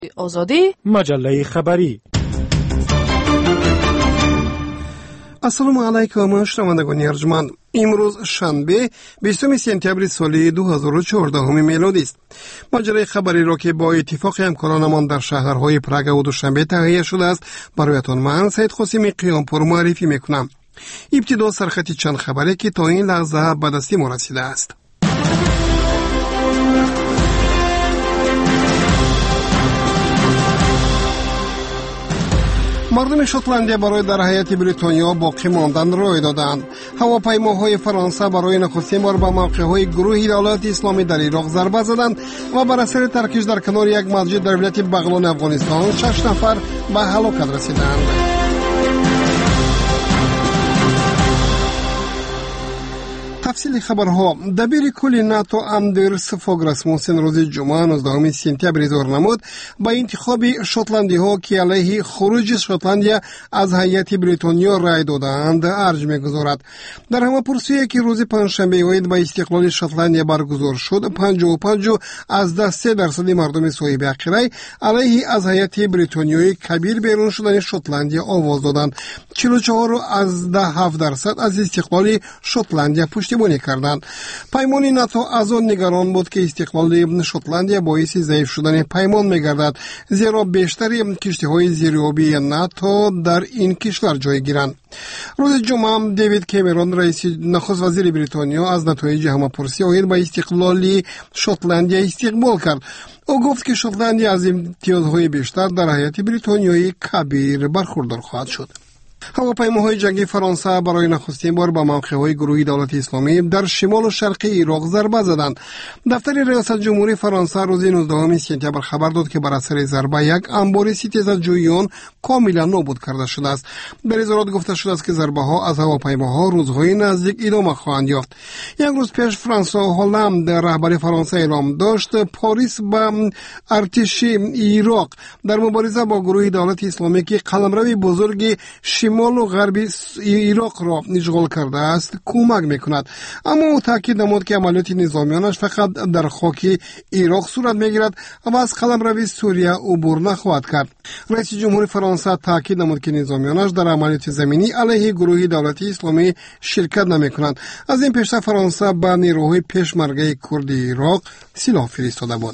آزادی مجله خبری. السلام علیکم شنوندگان ارجمند. امروز شنبه 20 سپتامبر سال 2014 میلادی است. مجله خبری را که با اتفاق همکارانمان در شهرهای پراگ و دوشنبه تهیه شده است برایتان من سید قاسمی قیامپور معرفی میکنم. ابتدا سرخط چند خبری که تا این لحظه به دست ما رسیده است. مردم شوتلندیا برای در هیئت بریتانیا باقی ماندن رای دادند. هواپیماهای فرانسه برای نخستین بار به موقعهای گروه دولت اسلامی در عراق ضربه زدند و بر اثر ترکش در کنار یک مسجد در ولایت بغلان افغانستان 6 نفر به هلاکت رسیدند. تفصیل خبرها. دبیر کل ناتو اندرس فوگ راسموسن روز جمعه 19 سپتامبر اظهار نمود با انتخاب شوتلندی ها که علیه خروج شوتلندیا از هیئت بریتانیا رای دادند ارج می‌گذارد. در همه‌پرسی که روز پنجشنبه عید با استقلال شوتلندیا برگزار شد 55 از 10% مردم صاحب حق رای علیه از هیئت بریتانیایی کبیر بیرون شدن شوتلندیا آواز دادند. 44 از 17% از استقلال شوتلندیا پشتیبانی کردند. پیمان ناتو از آن نگران بود که استقلال شوتلندیا باعث ضعیف شدن پیمان می‌گردد، زیرا بیشتر کشتی‌های زیرآبی ناتو در این کشور جای گیرند. روز جمعه دیوید کامرون رئیس نخست وزیر بریتانیا از نتایج همه‌پرسی اوید با استقلال شوتلندیا استقبال کرد. او گفت که شوتلندیا از امتیازهای بیشتر در هیئت بریتانیایی کبیر برخوردار خواهد شد. هواپیماهای جنگی فرانسه برای نخستین بار به موقعهای گروه دولت اسلامی در شمال و شرقی عراق ضربه زدند. دفتر ریاست جمهوری فرانسه روز 19 سپتامبر خبر داد که بر اثر ضربه یک انبار ستیزجویان کاملا نابود کرده شده است. در اظهارات گفته شده است که ضربه ها از هواپیماها روزهای نزدیک ادامه خواهند یافت. یک روز پیش فرانسوا هولند رهبر فرانسه اعلام داشت پاریس به ارتش عراق در مبارزه با گروه دولت اسلامی که قلمرو بزرگ شمال و غرب عراق را اشغال کرده است کمک میکند. اما او تاکید نمود که عملیات نظامیانش فقط در خاک عراق صورت میگیرد و از قلمرو سوریه عبور نخواهد کرد. رئیس جمهور فرانسه تاکید نمود که نظامیانش در عملیات زمینی علیه گروه دولت اسلامی شرکت نمیکنند. از این پیشتر فرانسه به نیروهای پشمرگه کرد عراق سلاح فرستاده بود.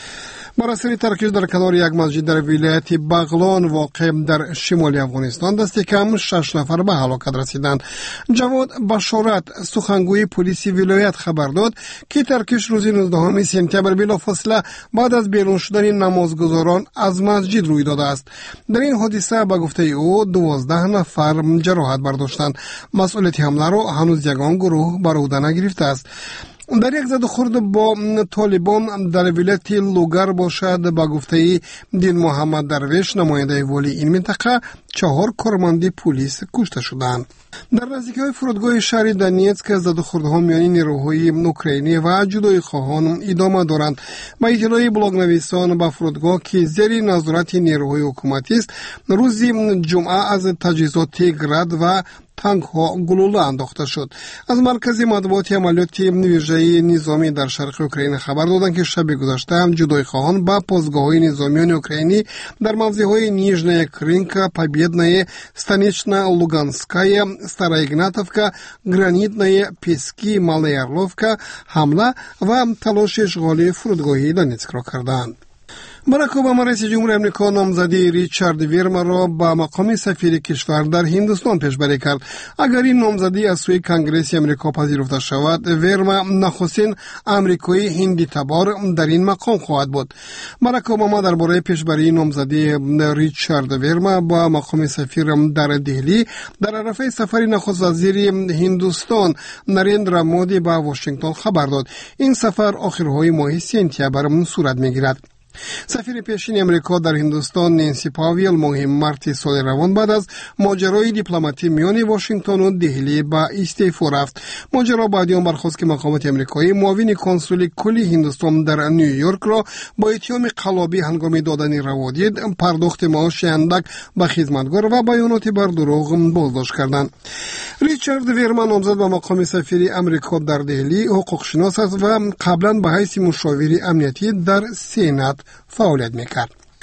بر اثر ترکش در کنار یک مسجد در ولایت بغلان واقع در شمال افغانستان دست کم 6 نفر به هلاکت رسیدند. جواد بشارت سخنگوی پلیس ولایت خبر داد که ترکش روز 19 سپتامبر بلافاصله بعد از بیرون شدن نمازگزاران از مسجد روی داده است. در این حادثه به گفته او 12 نفر جراحت برداشتند. مسئولیت حمله را هنوز یگان گروه بر عهده نگرفته است. در یک زد و خورد با طالبان در ولایت لوگر باشد به گفته دین محمد درویش نماینده والی این منطقه 4 کارمند پلیس کشته شدند. در نزدیکی فرودگاه شهر دونیتسک زد و خوردها میان نیروهای اوکراینی و جدایی خواهان ادامه دارند. با اطلاع بلاگ نویسان به فرودگاه که زیر نظارت نیروهای حکومتی است روز جمعه از تجهیزات گرد و تانک ها گلوله انداخته شد. از مرکز مطبوعات عملیات ویژه نظامی در شرق اوکراین خبر دادند که شب گذشته جدایی خواهان به پاسگاه‌های نظامیان اوکراینی در موضع‌های نیژنیا کرینکا، پابیدنایا، ستانیچنا لوگانسکایا، ستارا ایگناتовка، گرانیتنایا، پیسکی، مالая орловка حمله و تلاش اشغال فرودگاه دونیتسک را کردند. باراک اوباما رئیس جمهور امریکا نامزدی ریچارد ویرما را به مقام سفیر کشور در هندوستان پیشبری کرد. اگر این نامزدی از سوی کنگره امریکا پذیرفته شود، ویرما نخستین آمریکایی هندی تبار در این مقام خواهد بود. باراک اوباما درباره پیشبری نامزدی ریچارد ویرما با مقام سفیر در دهلی در عرصه سفر نخست وزیر هندوستان نریندرا مودی به واشنگتن خبر داد. این سفر آخرهای ماه سپتامبر صورت میگیرد. سفیر پیشین امریکا در هندوستان نانسی پاویل ماه مارت سال روان بعد از ماجرای دیپلماتی میان واشنگتن و دهلی به استعفا رفت. ماجرا بعد از برخاست که مقامات امریکایی معاون کنسول کلی هندوستان در نیویورک را با اتهام قلابی هنگام دادن روادید، پرداخت معاش اندک به خدمتگار و بیانات بر دروغ بازداشت کردند. ریچارد ویرما نامزد به مقام سفیر امریکا در دهلی حقوقشناس است و قبلا به حیث مشاور امنیتی در سنات فعالیت میکرد.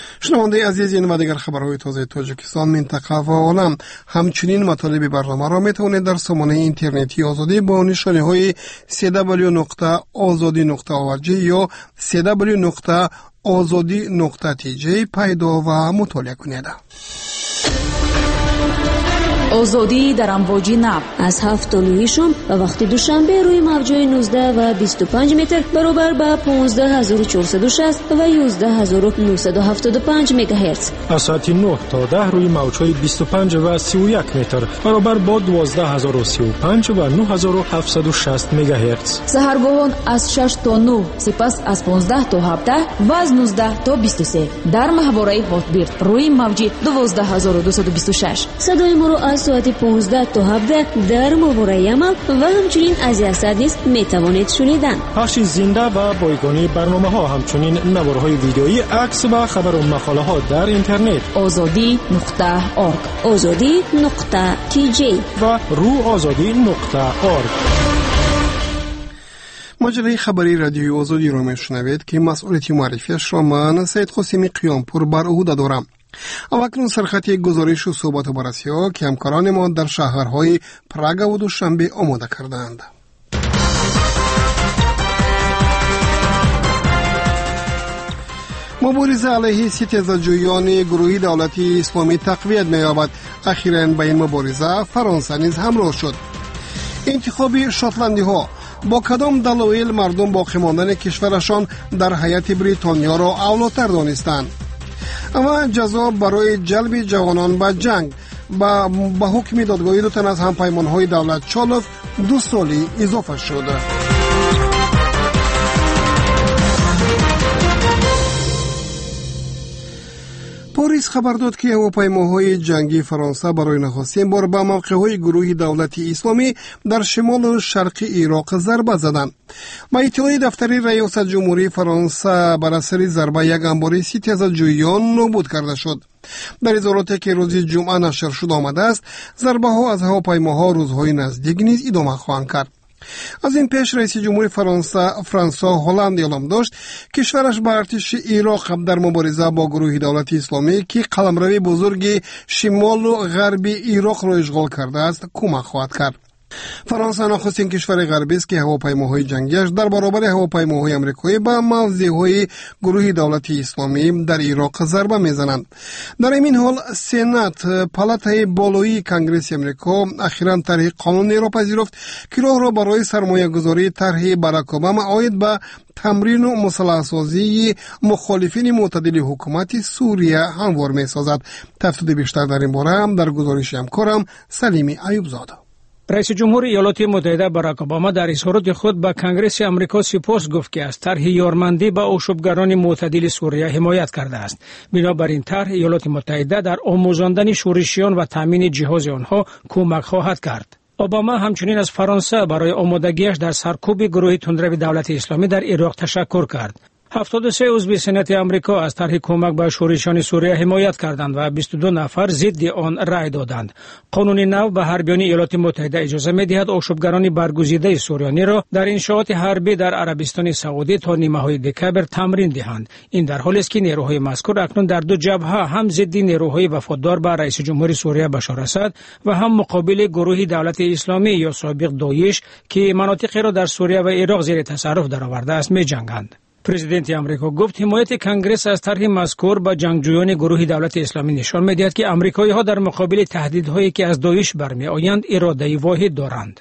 شنونده عزیز، این و دیگر خبرهای تازه تاجیکستان، منطقه و عالم، همچنین مطالب برنامه را میتوانید در سامانه اینترنتی آزادی با نشانه های www.azadi.org یا www.azadi.tj پیدا و مطالعه کنید. آزادی در امواج نب از 7 تا 9 شام و وقت دوشنبه روی موج‌های 19 و 25 متر برابر با 15460 و 11975 مگاهرتز. از ساعت 9 تا 10 روی موج‌های 25 و 31 متر برابر با 12035 و 9760 مگاهرتز. سحرگاهان از 6 تا 9، سپس از 15 تا 17 و از 19 تا 23 در محوره هاتبیرد روی موج 12226. صدای ما رو از ساعت 15 تا 17 در ماورای عمل و همچنین از یاسد نیست میتوانید شنیدن. پخش زنده و بایگانی برنامه ها، همچنین نوارهای ویدئویی، عکس و خبر و مقاله ها در اینترنت azadi.org azadi.tj و روآزادی.org. مجله خبری رادیوی آزادی را میشنوید که مسئولیت معرفیش را من سید قاسمی قیامپور بر عهده دارم. اکنون سرخطی گزارش و صحبت و بررسی ها که همکاران ما در شهرهای پراگ و دوشنبه آماده کردند. مبارزه علیه ستیزجویان گروهی دولتی اسلامی تقویت می‌یابد. اخیراً به این مبارزه فرانسه نیز همراه شد. انتخاب شاتلندی ها، با کدام دلایل مردم باقی ماندن کشورشان در هیئت بریتانیا را اولاتر دانستند؟ اما جزا برای جلب جوانان به جنگ با حکم دادگاهی دو تن از همپیمان‌های دولت چالوف 2 سالی اضافه شد. پاریس خبر داد که هواپیماهای جنگی فرانسه برای نخستین بار به موقع‌های گروه دولتی اسلامی در شمال و شرق عراق ضربه زدند. با اطلاع دفتر ریاست جمهوری فرانسه بر اثر ضربه یک انبار ستیزجویان نابود کرده شد. در اظهاراتی که روز جمعه نشر شده آمده است، ضربه ها از هواپیماها روزهای نزدیک نیز ادامه خواهند کرد. از این پیش رئیس جمهور فرانسوا هلند اعلام داشت کشورش به ارتش عراق در مبارزه با گروه دولت اسلامی که قلمرو بزرگ شمال و غرب عراق را اشغال کرده است کمک خواهد کرد. فرانسه نخستین کشور غربی است که هواپیماهای جنگیش در برابر هواپیماهای آمریکایی به موضع‌های گروه دولتی اسلامی در عراق ضربه می‌زنند. در این حال سنات پالاتای بالایی کنگره آمریکا اخیراً طرح قانونی را پذیرفت که راه را برای سرمایه‌گذاری طرح باراک اوباما عاید به تمرین و مسلح‌سازی مخالفین معتدل حکومت سوریه هموار می‌سازد. تفصیل بیشتر در این باره هم در گزارش همکارم سلیمی ایوبزاده. رئیس جمهور ایالات متحده باراک اوباما در اظهارات خود به کنگره آمریکا سپاس گفت که از طرح یارمندی با آشوبگران معتدل سوریه حمایت کرده است. بنابراین طرح ایالات متحده در آموزاندن شورشیان و تامین جهاز آنها کمک خواهد کرد. اوباما همچنین از فرانسه برای آمادگیش در سرکوب گروه تندرو دولت اسلامی در عراق تشکر کرد. 73 عضو سنات آمریکا از طرح کمک به شورشیان سوریه حمایت کردند و 22 نفر ضد آن رأی دادند. قانون نو به حربیان ایالات متحده اجازه می‌دهد آشوبگران برگزیده سوریانی را در انشاءات حربی در عربستان سعودی تا نیمه‌های دکبر تمرین دهند. این در حالی است که نیروهای مذکور اکنون در دو جبهه هم ضد نیروهای وفادار به رئیس جمهور سوریه بشار اسد و هم مقابل گروه دولت اسلامی یا سابق داعش که مناطقی را در سوریه و عراق زیر تصرف درآورده است می‌جنگند. پرزیدنت آمریکا گفت حمایت کنگره از طرح مذکور با جنگجویان گروه دولت اسلامی نشان می‌دهد که آمریکایی‌ها در مقابل تهدیدهایی که از داعش برمی‌آیند اراده واحد دارند.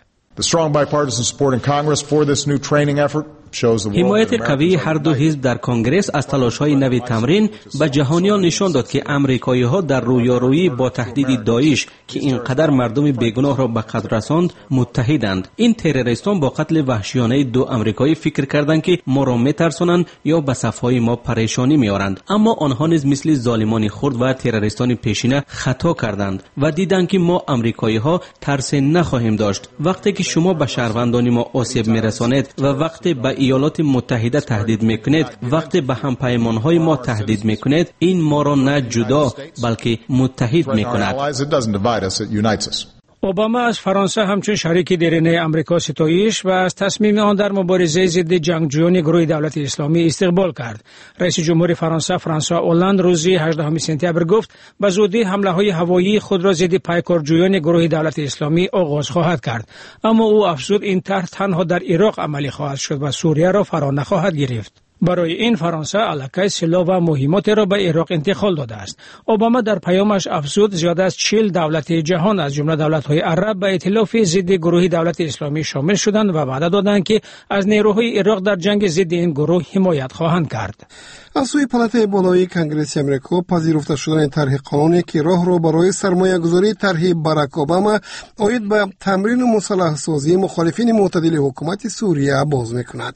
حمایت قوی هر دو حزب در کنگره از تلاش‌های نوی تمرین به جهانیان نشان داد که آمریکایی‌ها در رویارویی با تهدید داعش که اینقدر مردم بیگناه را به قتل رساند متحدند. این تروریستان با قتل وحشیانه 2 آمریکایی فکر کردند که ما را می‌ترسانند یا به صف‌های ما پریشانی می‌آورند، اما آنها نیز مثل ظالمان خرد و تروریستان پیشینه خطا کردند و دیدند که ما آمریکایی‌ها ترس نخواهیم داشت. وقتی که شما به شهروندان ما آسیب می‌رسانید و وقتی به ایالات متحده تهدید میکنید، وقتی به همپیمانهای ما تهدید میکنید، این ما را نه جدا بلکه متحد میکند. اوباما از فرانسه همچون شریک دیرینه آمریکا ستایش و از تصمیم آن در مبارزه ضد جنگجویان گروه دولت اسلامی استقبال کرد. رئیس جمهور فرانسه فرانسوا اولند روز 18 سپتامبر گفت به زودی حمله‌های هوایی خود را ضد پیکارجویان گروه دولت اسلامی آغاز خواهد کرد. اما او افزود این طرح تنها در عراق عملی خواهد شد و سوریه را فرا نخواهد گرفت. برای این فرانسه الکی سلاح و مهمات را به عراق انتقال داده است. اوباما در پیامش افزود زیاده از 40 دولت جهان از جمله دولت‌های عرب به ائتلاف ضد گروه دولت اسلامی شامل شدند و وعده دادند که از نیروهای عراق در جنگ ضد این گروه حمایت خواهند کرد. از سوی پالاتای بالای کنگره آمریکا پذیرفته شدن طرح قانونی که راه را برای سرمایه‌گذاری طرح باراک اوباما عاید به تمرین مسلح سازی مخالفین معتدل حکومت سوریه باز می‌کند.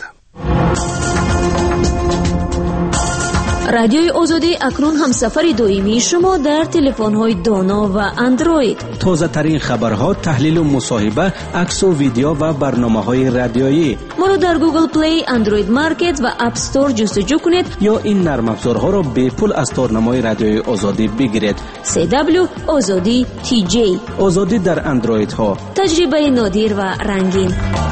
رادیوی آزادی اکنون همسفر دائمی شما در تلفن‌های دانا و اندروید. تازه ترین خبرها، تحلیل و مصاحبه، عکس و ویدیو و برنامه‌های رادیویی. ما را در گوگل پلی، اندروید مارکت و اپ استور جستجو کنید یا این نرم افزارها را به پول از تارنمای رادیوی آزادی بگیرید. CW آزادی TJ. آزادی در اندروید ها. تجربه نادر و رنگین.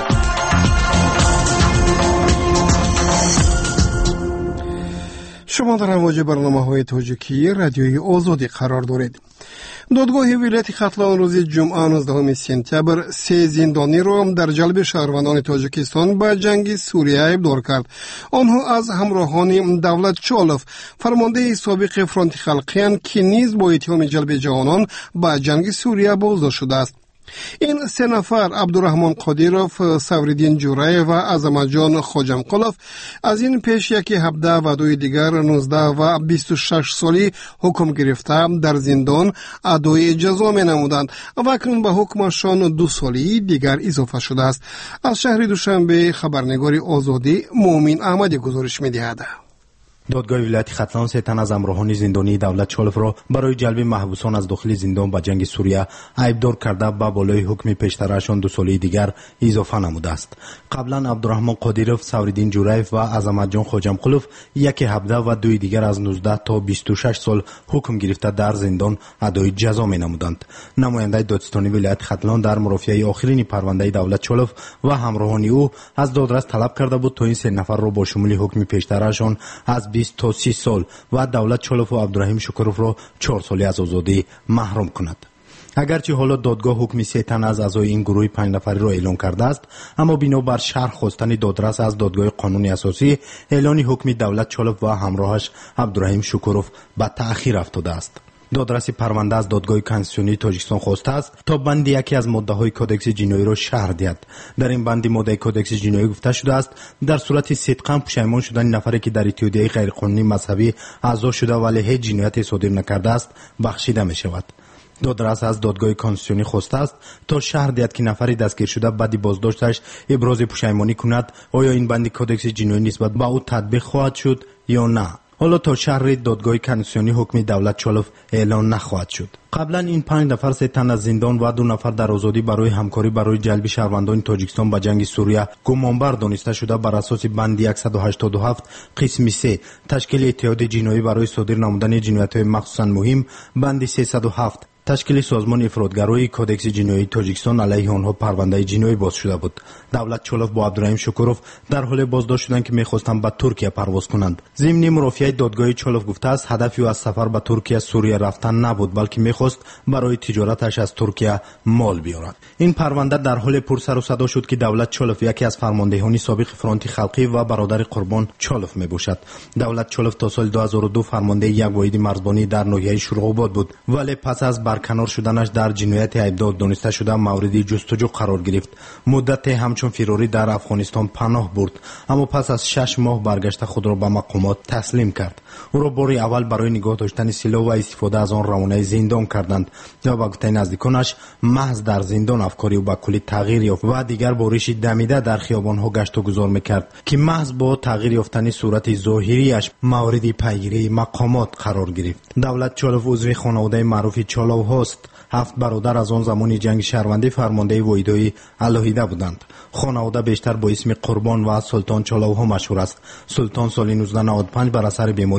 شما در امواج برنامه‌های تاجیکی رادیوی آزادی قرار دارید. دادگاه ولایت ختلان روز جمعه 19 سپتامبر 3 زندانی را در جلب شهروندان تاجیکستان به جنگ سوریه ابدار کرد. آنها از همراهان دولت چالف، فرمانده سابق فرانت خلقیان که نیز با اتهام جلب جوانان به جنگ سوریه بازداشت شده است. این سه نفر عبدالرحمن قادیروف، سوریدین جورایف و عظمت جان خوجمقلوف از این پیش یکی 17 و دوی دیگر 19 و 26 سالی حکم گرفته در زندان ادای جزا می نمودند و اکنون به حکمشان 2 سالی دیگر اضافه شده است. از شهر دوشنبه خبرنگار آزادی مومن احمدی گزارش می دهد. دادگاه ولایت ختلان 3 تن از همراهان زندانی دولت چالف را برای جلب محبوسان از داخل زندان به جنگ سوریه عیبدار کرده به بالای حکم پیشترشان 2 سالی دیگر اضافه نموده است. قبلا عبدالرحمن قادیروف، سوریدین جورایف و عظمت جان خوجمقلوف یکی 17 و دوی دیگر از 19 تا 26 سال حکم گرفته در زندان ادای جزا می نمودند. نماینده دادستانی ولایت ختلان در مرافعه آخرین پرونده دولت چالف و همراهان او از دادرس طلب کرده بود تا این 3 نفر را با شمول حکم پیشترشان از 20 تا 30 سال و دولت چالف و عبدالرحیم شکروف را 4 سالی از آزادی محروم کند. اگرچه حالا دادگاه حکم 3 تن از اعضای این گروه 5 نفری را اعلام کرده است، اما بنابر شرح خواستن دادرس از دادگاه قانونی اساسی اعلان حکم دولت چالف و همراهش عبدالرحیم شکروف به تأخیر افتاده است. دادرس پرونده از دادگاه کنستیتوسیونی تاجیکستان خواسته است تا بند یکی از ماده‌های کدکس جنایی را شرح دهد. در این بند ماده کدکس جنایی گفته شده است در صورت صدقاً پشیمان شدن نفری که در اتحادیه غیرقانونی مذهبی اعضا شده ولی هیچ جنایتی صادر نکرده است بخشیده می شود. دادرس از دادگاه کنستیتوسیونی خواسته است تا شرح دهد که نفری دستگیر شده بعد بازداشتش ابراز پشیمانی کند آیا این بند کدکس جنایی نسبت به او تطبیق خواهد شد یا نه. حالا تا شهر دادگاه کنستیتوسیونی حکم دولت چالف اعلان نخواهد شد. قبلا این 5 نفر 3 تن از زندان و 2 نفر در آزادی برای همکاری برای جلب شهروندان تاجیکستان به جنگ سوریه گمانبر دانسته شده بر اساس بند 187 قسم 3 تشکیل اتحاد جنایی برای صادر نمودن جنایت‌های مخصوصاً مهم، بند 307 تشکیل سازمان افرادگرایی کدکس جنایی تاجیکستان علیه آنها پرونده جنایی باز شده بود. دولت چالف با عبدالرحیم شکروف در حال بازداشت شدند که می‌خواستند به ترکیه پرواز کنند. ضمن مرافعه دادگاه چالف گفته است هدفی او از سفر به ترکیه سوریه رفتن نبود، بلکه می‌خواست برای تجارتش از ترکیه مال بیارد. این پرونده در حال پرسر و صدا شد که دولت چالف یکی از فرماندهان سابق فرانت خلقی و برادر قربان چالف میباشد. دولت چالف تا سال 2002 فرمانده یک واحد مرزبانی در ناحیه شورغاباد بود، ولی پس از برکنار شدنش در جنایت ایبدار دانسته شده مورد جستجو قرار گرفت. مدت همچون فراری در افغانستان پناه برد، اما پس از 6 ماه برگشته خود را به مقامات تسلیم کرد. او را بار اول برای نگاه داشتن سلاح و استفاده از آن روانه زندان کردند و با گفته نزدیکانش محض در زندان افکاری او به کلی تغییر یافت و دیگر بارش دمیده در خیابان‌ها گشت و گذار می‌کرد که محض با تغییر یافتن صورت ظاهریش مورد پیگیری مقامات قرار گرفت. دولت چالف عضو خانواده معروف چالو هاست. 7 برادر از آن زمان جنگ شهروندی فرمانده واحدهای علاهیده بودند. خانواده بیشتر با اسم قربان و سلطان چالوها مشهور است. سلطان سال 1995 بر اثر بیماری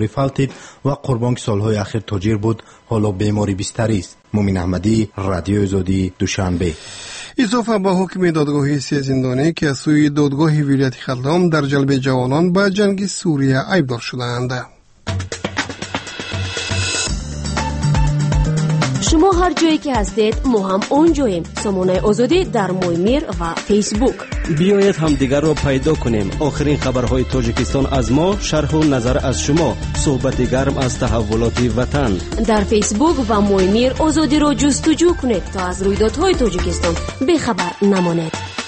فوت دید و قربان سالهای اخیر تاجر بود، حالا بیماری بستری است. مومن احمدی، رادیو آزادی، دوشنبه. اضافه به حکم دادگاه 3 زندانی که از سوی دادگاه ولایت خلدام در جلب جوانان به جنگ سوریه ایبدار شدند. شما هر جایی که هستید ما هم اونجاییم. سامانه آزادی در مویمیر و فیسبوک. بیایید هم دیگر را پیدا کنیم. آخرین خبرهای تاجیکستان از ما، شرح و نظر از شما، صحبت گرم از تحولات وطن. در فیسبوک و مویمیر آزادی را جستجو کنید تا از رویدادهای تاجیکستان بخبر نمانید.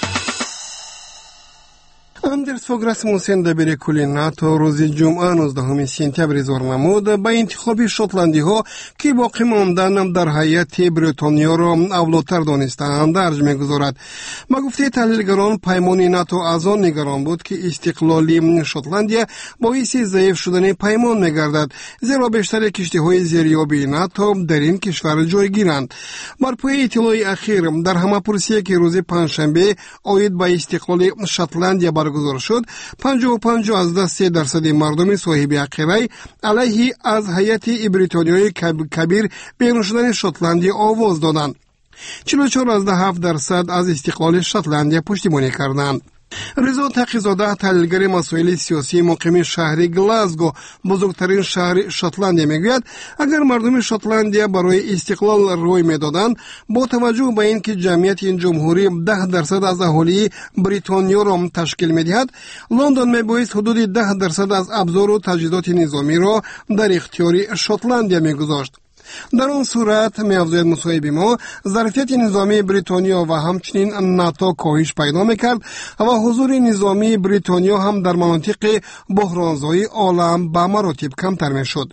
اندرس فوگ رسموسن دبیر کل ناتو روز جمعه 19 سپتامبر اظهار نمود به انتخاب شوتلندی ها که باقی ماندن در هیئت بریتانیا را اولاتر دانسته‌اند درج می‌گذارد. با گفته تحلیلگران پیمان ناتو از آن نگران بود که استقلالی شوتلندیا باعث ضعیف شدن پیمان می‌گردد، زیرا بیشتر کشتی‌های زیریابی ناتو در این کشور جایگیرند. بر پایه اطلاع اخیر در همه‌پرسی که روز پنجشنبه عاید به استقلال شوتلندیا برگزار شد، 55.3% مردم صاحب حق رای علیه از هیئت بریتانیای کبیر بیرون شدن شوتلندیا آواز دادند. 44.7% از استقلال شوتلندیا پشتیبانی کردند. رضا تقی‌زاده، تحلیلگر مسائل سیاسی مقیم شهر گلاسگو، بزرگترین شهر شوتلندیا، میگوید اگر مردم شوتلندیا برای استقلال روی میدادند، با توجه به اینکه جمعیت این جمهوری 10% از اهالی بریتانیا را تشکیل میدهد، لندن میبایست حدود 10% از ابزار و تجهیزات نظامی را در اختیار شوتلندیا میگذاشت. در اون صورت می‌افزاید مصاحبه ما ظرفیت نظامی بریتانیا و همچنین ناتو کاهش پیدا می‌کرد و حضور نظامی بریتانیا هم در مناطق بحرانزای عالم به مراتب کمتر می‌شد.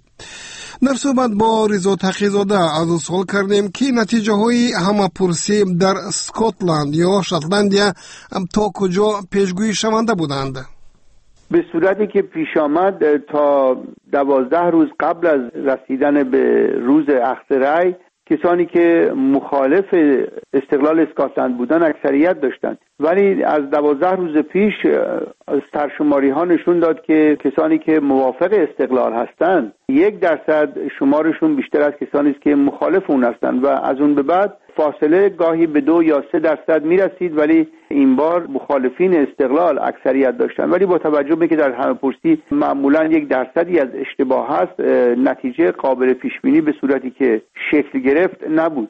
در صحبت با رضا تقی‌زاده از او سوال کردیم که نتیجه های همه‌پرسی در اسکاتلند یا شوتلندیا تا کجا پیشگویی شونده بودند؟ به صورتی که پیش آمد تا 12 روز قبل از رسیدن به روز اخذ رأی، کسانی که مخالف استقلال اسکاتلند بودن اکثریت داشتند، ولی از 12 روز پیش سرشماری ها نشون داد که کسانی که موافق استقلال هستند 1% شمارشون بیشتر از کسانی است که مخالف اون هستند و از اون به بعد فاصله گاهی به 2 یا 3% میرسید، ولی این بار مخالفین استقلال اکثریت داشتن. ولی با توجه به که در همه‌پرسی معمولا 1% از اشتباه هست، نتیجه قابل پیش بینی به صورتی که شکل گرفت نبود.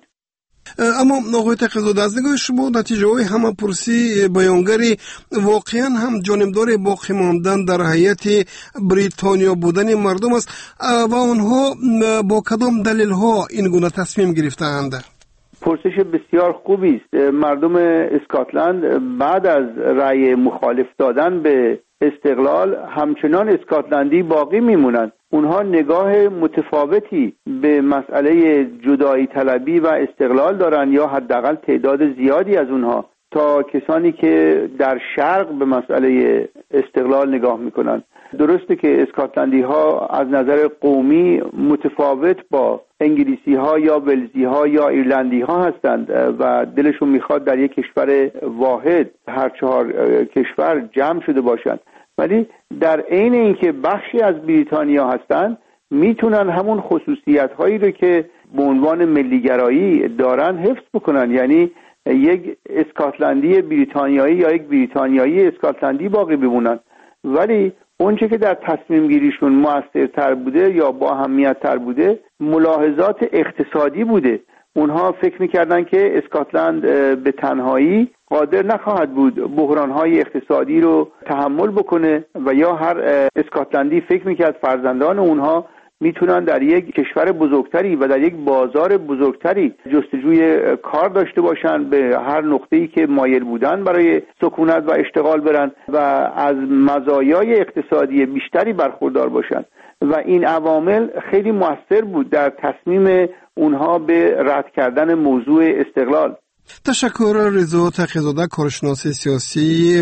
اما آقای تقی‌زاده، از نگاه شما نتیجه های همه‌پرسی بیانگری واقعا هم جانبدار باقی ماندن در هیئت بریتانیا بودن مردم است و آنها با کدام دلیل ها این گونه تصمیم گرفتند؟ پرسش بسیار خوبی است. مردم اسکاتلند بعد از رأی مخالف دادن به استقلال همچنان اسکاتلندی باقی میمونند. اونها نگاه متفاوتی به مسئله جدایی طلبی و استقلال دارن، یا حداقل تعداد زیادی از اونها، تا کسانی که در شرق به مسئله استقلال نگاه میکنن. درسته که اسکاتلندی ها از نظر قومی متفاوت با انگلیسی ها یا ولزی ها یا ایرلندی ها هستند و دلشون میخواد در یک کشور واحد هر 4 کشور جمع شده باشند، ولی در عین اینکه بخشی از بریتانیا هستند میتونن همون خصوصیت هایی رو که به عنوان ملیگرایی دارن حفظ بکنن، یعنی یک اسکاتلندی بریتانیایی یا یک بریتانیایی اسکاتلندی باقی بمونن. ولی اونچه که در تصمیم گیریشون مؤثرتر بوده یا با اهمیت تر بوده ملاحظات اقتصادی بوده. اونها فکر میکردن که اسکاتلند به تنهایی قادر نخواهد بود بحرانهای اقتصادی رو تحمل بکنه و یا هر اسکاتلندی فکر میکرد فرزندان اونها میتونن در یک کشور بزرگتری و در یک بازار بزرگتری جستجوی کار داشته باشن، به هر نقطه‌ای که مایل بودن برای سکونت و اشتغال برن و از مزایای اقتصادی بیشتری برخوردار باشن و این عوامل خیلی مؤثر بود در تصمیم اونها به رد کردن موضوع استقلال. تشکر. رضا تقی‌زاده، کارشناس سیاسی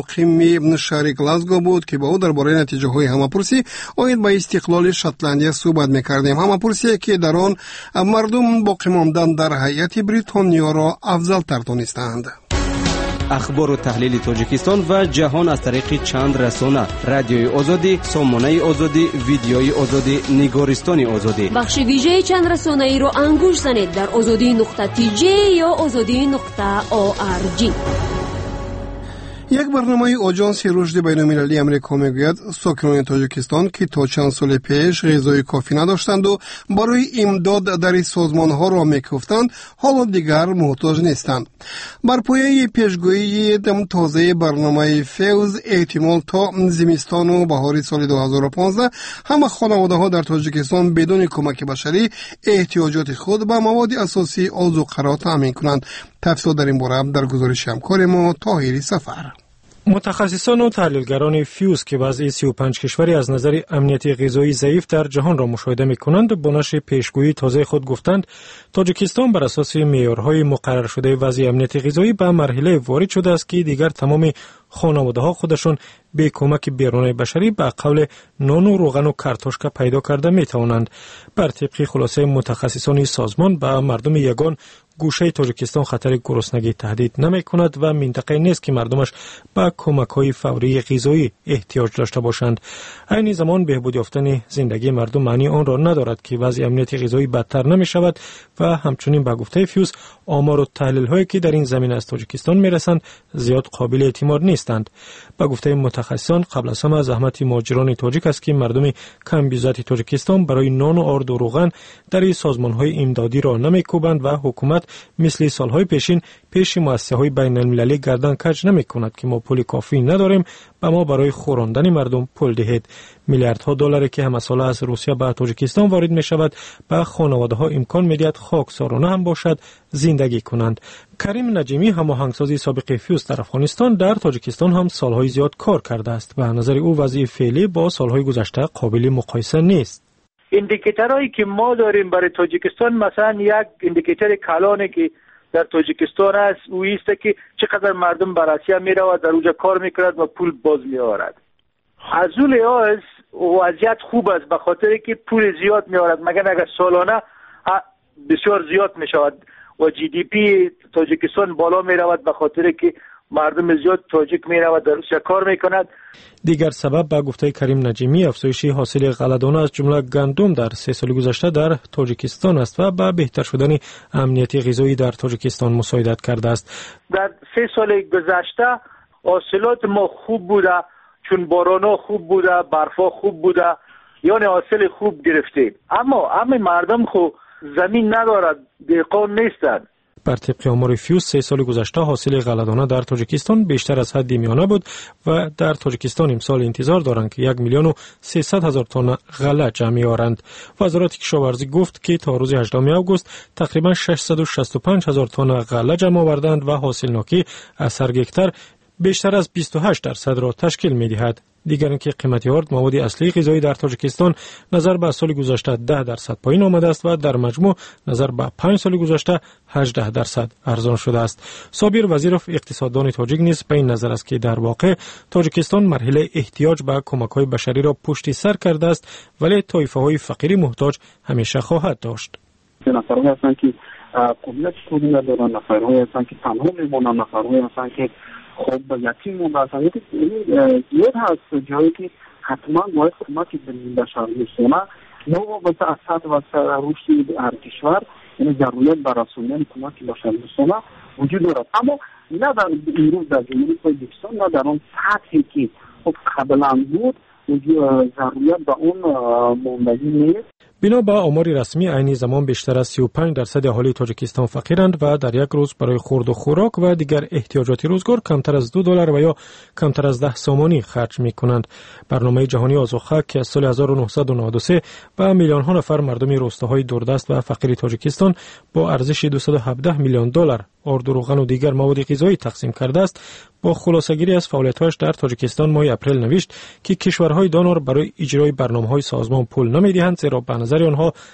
مقیم شهر گلاسگو بود که با او درباره نتیجه های همه‌پرسی عاید به استقلال شوتلندیا صحبت می‌کردیم. همه‌پرسی که در آن مردم باقی ماندن در هیئت بریتانیا را افضل تر دانستند. اخبار و تحلیل تاجیکستان و جهان از طریق چند رسانه: رادیوی آزادی، سامانه آزادی، ویدیوی آزادی، نگارستان آزادی. بخش ویژه چند رسانه‌ای رو انگوش زنید در azadi.tj یا azadi.org. یک برنامه آژانس رشد بین‌المللی آمریکا میگوید ساکنان تاجیکستان که تا چند سال پیش غذای کافی نداشتند و برای امداد در سازمان‌ها را می‌کوفتند، حالا دیگر محتاج نیستند. بر پایه پیشگویی تازه برنامه فیوز، احتمال تا زمستان و بهار سال 2015 همه خانواده‌ها در تاجیکستان بدون کمک بشری احتیاجات خود به مواد اساسی آذوقه را تامین کنند. تفصیل در این باره در گزارش همکار ما طاهری سفر. متخصصان و تحلیلگران فیوز که وضع 35 کشوری از نظر امنیتی غذایی ضعیف در جهان را مشاهده می‌کنند، با نشر پیشگویی تازه خود گفتند تاجیکستان بر اساس معیارهای مقرر شده وضع امنیتی غذایی به مرحله وارد شده است که دیگر تمام خانواده‌ها خودشون به کمک بیرون بشری به قول نان و روغن و کارتوشکا پیدا کرده می‌توانند. بر طبق خلاصه متخصصان سازمان به مردم یگان گوشه تاجیکستان خطر گرسنگی تهدید نمی‌کند و منطقه نیست که مردمش به کمک‌های فوری غذایی احتیاج داشته باشند. عین زمان بهبود یافتن زندگی مردم معنی آن را ندارد که وضع امنیت غذایی بدتر نمی‌شود و همچنین به گفته فیوز آمار و تحلیل‌هایی که در این زمینه از تاجیکستان می‌رسند زیاد قابل اعتماد نیستند. به گفته متخصصان قبل از همه زحمت مهاجران تاجیک است که مردم کم بیزات تاجیکستان برای نان و آرد و روغن در سازمان‌های امدادی را نمی‌کوبند و حکومت مثل سالهای پیشین پیش مؤسسه‌های بین‌المللی گردن کج نمی‌کند که ما پول کافی نداریم و ما برای خوراندن مردم پول دهید. میلیاردها دلاری که همه ساله از روسیه به تاجیکستان وارد می‌شود به خانواده‌ها امکان می‌دهد خاکسارانه هم باشد زندگی کنند. کریم نجیمی هماهنگساز سابق فیوز در افغانستان در تاجیکستان هم سالهای زیاد کار کرده است و به نظر او وضع فعلی با سالهای گذشته قابل مقایسه نیست. ایندیکیتورهایی که ما داریم برای تاجیکستان، مثلا یک ایندیکیتور کلانی که در تاجیکستان است او است که چقدر مردم بر آسیا میرود، در اونجا کار میکند و پول باز میآورد. از اون لحاظ وضعیت خوب است به خاطر که پول زیاد میآورد، مگر اگر سالانه بسیار زیاد میشود و جی دی پی تاجیکستان بالا میرود به خاطر که مردم زیاد تاجیک میرود در روسیه کار میکند. دیگر سبب به گفته کریم نجیمی افزایش حاصل غله‌دانه از جمله گندم در 3 سال گذشته در تاجیکستان است و به بهتر شدن امنیت غذایی در تاجیکستان مساعدت کرده است. در 3 سال گذشته حاصلات ما خوب بوده، چون بارانا خوب بوده، برفا خوب بوده، یعنی حاصل خوب گرفتیم. اما همه مردم خو زمین ندارد، دهقان نیستند. بر طبق آمار فیوز 3 سال گذشته حاصل غله‌دانه در تاجیکستان بیشتر از حد میانه بود و در تاجیکستان امسال انتظار دارند که 1,300,000 تن غله جمع آورند. وزارت کشاورزی گفت که تا روز 18 آگوست تقریبا 665,000 تن غله جمع آوردند و حاصلناکی از هر هکتار بیشتر از 28% را تشکیل می‌دهد. دیگر اینکه قیمت آرد مواد اصلی غذایی در تاجیکستان نظر به سال گذشته 10% پایین آمده است و در مجموع نظر به 5 سال گذشته 18% ارزان شده است. صابر وزیر اقتصاددان تاجیک نیز به این نظر است که در واقع تاجیکستان مرحله احتیاج به کمک‌های بشری را پشت سر کرده است، ولی طایفه‌های فقیر محتاج همیشه خواهد داشت. نفرهایی هستند که قدرت خودی ندارند، نفرهایی هستند که تنها میمانند، نفرهایی هستند که خب یتیم مونده هستند. زیاد هست جایی که حتما باید کمکی به بشریستانه نه وابسته از سطح و رشد هر کشور، یعنی ضرورت به رسوندن کمک بشریستانه وجود دارد، اما نه در امروز در جمهوری تاجیکستان نه در آن سطحی که خب قبلا بود ضرورت به اون موندگی نیست. بنا به آمار رسمی عین زمان بیشتر از 35% اهالی تاجیکستان فقیرند و در یک روز برای خورد و خوراک و دیگر احتیاجات روزگار کمتر از $2 و یا کمتر از 10 سامانی خرج می کنند. برنامه جهانی آذوقه که از سال 1993 به میلیون ها نفر مردم روستاهای دوردست و فقیر تاجیکستان با ارزش $217 میلیون آرد و روغن و دیگر مواد غذایی تقسیم کرده است، با خلاصه‌گیری از فعالیت‌هایش در تاجیکستان ماه اپریل نوشت که کشورهای دونور برای اجرای برنامه‌های سازمان پول نمی‌دهند، زیرا به نظر آنها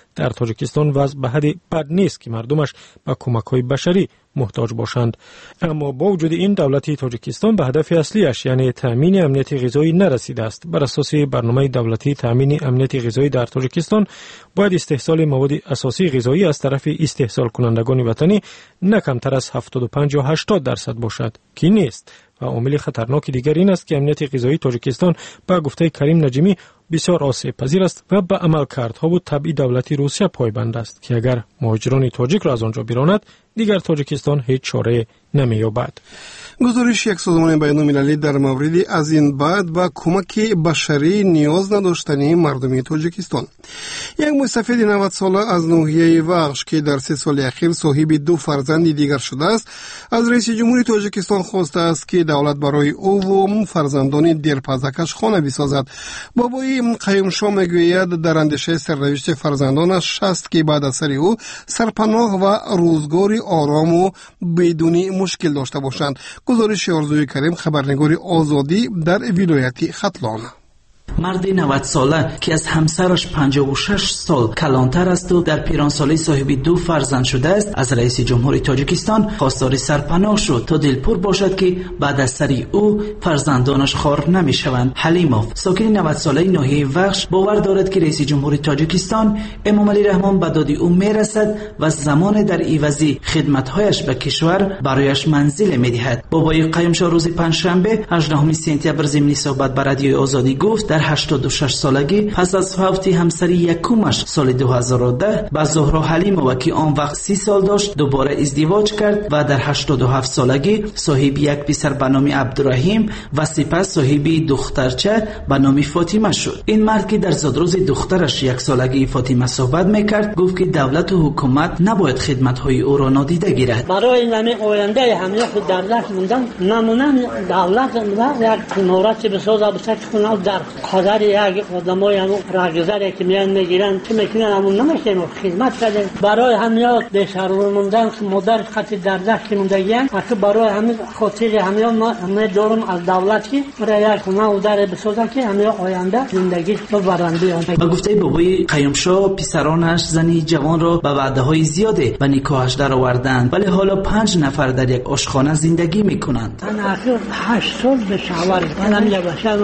در تاجیکستان وضع به حد بد نیست که مردمش به کمک‌های بشری محتاج باشند. اما با وجود این دولت تاجیکستان به هدف اصلیش یعنی تامین امنیت غذایی نرسیده است. بر اساس برنامه دولتی تامین امنیت غذایی در تاجیکستان باید استحصال مواد اساسی غذایی از طرف استحصال کنندگان وطنی نه کمتر از 75 یا 80% باشد که نیست. و عامل خطرناک دیگر این است که امنیت غذایی تاجیکستان به گفته کریم نجمی بسیار آسیب پذیر است و به عملکردها و طبع دولتی روسیه پایبند است که اگر مهاجران تاجیک را از آنجا براند دیگر تاجیکستان هیچ چاره نمی‌یابد. گزارش یک سازمان بین‌المللی در مورد از این بعد با کمک بشری نیاز نداشتنی مردم تاجیکستان. یک مستفید 90 ساله از ناحیه وخش که در 3 سال اخیر صاحب 2 فرزند دیگر شده است از رئیس جمهوری تاجیکستان خواسته است که دولت برای او و فرزندان دیرپزکش خانه بسازد. بابای قیوم شاه میگوید در اندیشه سرنوشت فرزندانش است که بعد از سر او سرپناه و روزگاری آرام و بدون مشکل داشته باشند. گزارش آرزوی کریم، خبرنگار آزادی در ولایت ختلان. مرد 90 ساله که از همسرش 56 سال کلانتر است و در پیرانسالی صاحب 2 فرزند شده است از رئیس جمهوری تاجیکستان خواستار سرپناه شد تا دلپور باشد که بعد از سر او فرزندانش خوار نمیشوند. حلیموف ساکن 90 ساله ناحیه وخش باور دارد که رئیس جمهوری تاجیکستان امام علی رحمان به داد او میرسد و زمان در عوضی خدمت‌هایش به کشور برایش منزل میدهد. بابای قیوم شاه روز پنجشنبه 18 سپتامبر ضمن صحبت با رادیوی آزادی گفت در 86 سالگی پس از فوت همسری یکمش سال 2010 با زهرا حلیمووا که آن وقت 30 سال داشت دوباره ازدواج کرد و در 87 سالگی صاحب یک پسر به نام عبدالرحیم و سپس صاحب دخترچه به نام فاطمه شد. این مرد که در زادروز دخترش 1 سالگی فاطمه صحبت میکرد گفت که دولت و حکومت نباید خدمت‌های او را نادیده گیرد. برای نمی آینده همه خود در دست موندن نمونه دولت یک امارات بسازه بسازه کنه در قدر یک آدمای همون راهگذاری که میان میگیرن چه میکنن همون نمیشه خدمت کرده برای همین بی‌شرور موندن مادر خاطر در دست موندگیان که برای همین خاطر همین دارم از دولت که برای یک خونه و در بسازن که همین آینده زندگی رو برنده آن. با گفته بابای قیوم شاه پسرانش زنی جوان را به وعده‌های زیاده به نکاحش درآوردند ولی حالا 5 نفر در یک آشخانه زندگی میکنند. من اخیر 8 سال به شوهر منم یک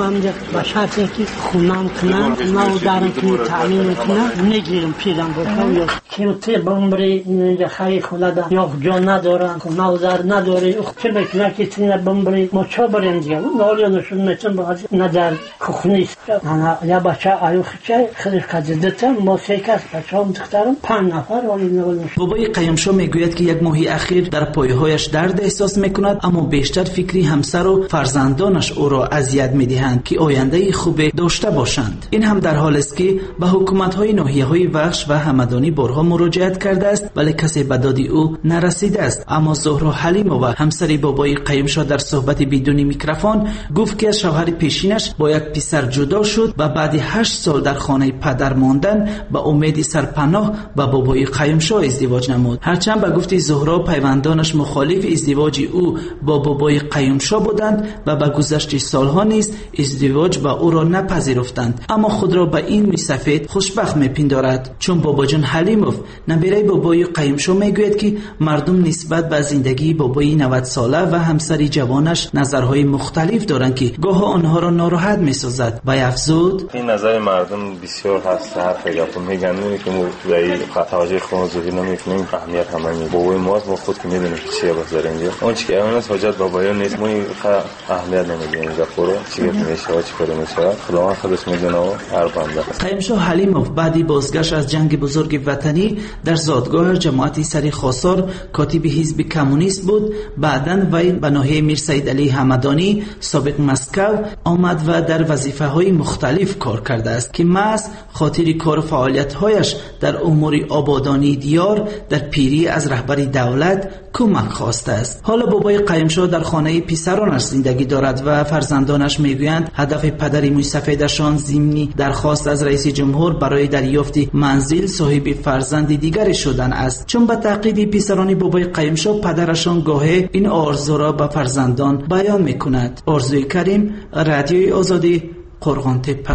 بشر که خونم کنم ما دارم که تعلیم کنم نگیرم پیدم باشم یا که بمبری اینجا خیلی خلاده یا جا ندارن که نوزر نداره چه بکنه که تینه بمبری ما چه بریم دیگه اون نالی نشون میتون باید ندر کخونیست یا بچه ایوخچه خیلی قدیدتم ما 3 کس بچه هم دخترم 5 نفر ولی نولی نشون. بابای قیوم شاه میگوید که 1 ماه اخیر در پایهایش درد احساس میکند اما بیشتر فکری همسر و فرزندانش او را اذیت میدهند که آینده خوب داشته باشند. این هم در حال است که به حکومت‌های ناحیه‌های وخش و همدانی بارها مراجعت کرده است ولی کسی به داد او نرسیده است. اما زهرا حلیمووا همسر بابای قیوم شاه در صحبت بدون میکروفون گفت که از شوهر پیشینش با یک پسر جدا شد و بعد 8 سال در خانه پدر ماندن با امید سرپناه با بابای قیوم شاه ازدواج نمود. هرچند به گفته زهرا پیوندانش مخالف ازدواج او با بابای قیوم شاه بودند و با گذشت سالها نیز ازدواج با او را نپذیرفتند اما خود را به این میسفید خوشبخت میپندارد چون بابا جان حلیموف نبیره بابای قیوم شاه میگوید که مردم نسبت به زندگی بابای 90 ساله و همسری جوانش نظرهای مختلف دارند که گاه آنها را ناراحت میسازد و افزود این نظر مردم بسیار هست حرف گپ میگن که ما در توجه خود زوری نمیکنیم اهمیت همین بابای ما خود که میدونیم چیه بذاریم اینجا اون چی که اون حاجت بابای نیست ما اهمیت نمیدیم اینجا خورو چی میشه چی کار میشه خدا خودش میدونه هر بنده. قیوم شاه حلیموف بعدی بازگشت از جنگ بزرگ وطنی در زادگاه جماعت سری خاصار کاتب حزب کمونیست بود. بعداً وی به ناحیه میر سید علی همدانی سابق مسکو آمد و در وظیفه‌های مختلف کار کرده است که محض خاطر کار فعالیت‌هایش در امور آبادانی دیار در پیری از رهبر دولت کمک خواسته است. حالا بابای قیوم شاه در خانه پسرانش زندگی دارد و فرزندانش میگویند هدف پدر موسفیدشان ضمن درخواست از رئیس جمهور برای دریافت منزل صاحب فرزند دیگر شدن است چون به تعقیب پسران بابای قیوم شاه پدرشان گاهی این آرزو را به فرزندان بیان میکند. آرزوی کریم، رادیوی آزادی، قرغان تپه.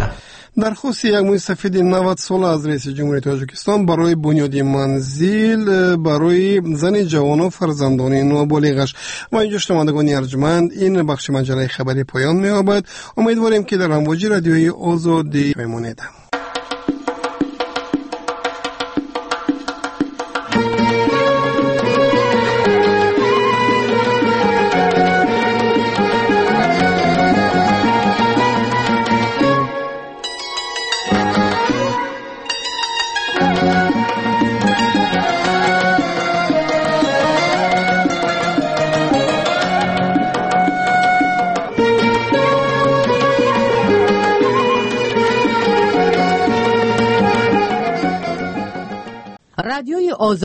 درخواست یک مستفید 90 ساله از رئیس جمهوری تاجیکستان برای بنیاد منزل برای زن جوان و فرزندان نابالغش. و اینجا شنوندگان ارجمند، این بخش مجله خبری پایان می‌یابد. امیدواریم که در امواج رادیویی آزادی بمانید. رادیوی آزادی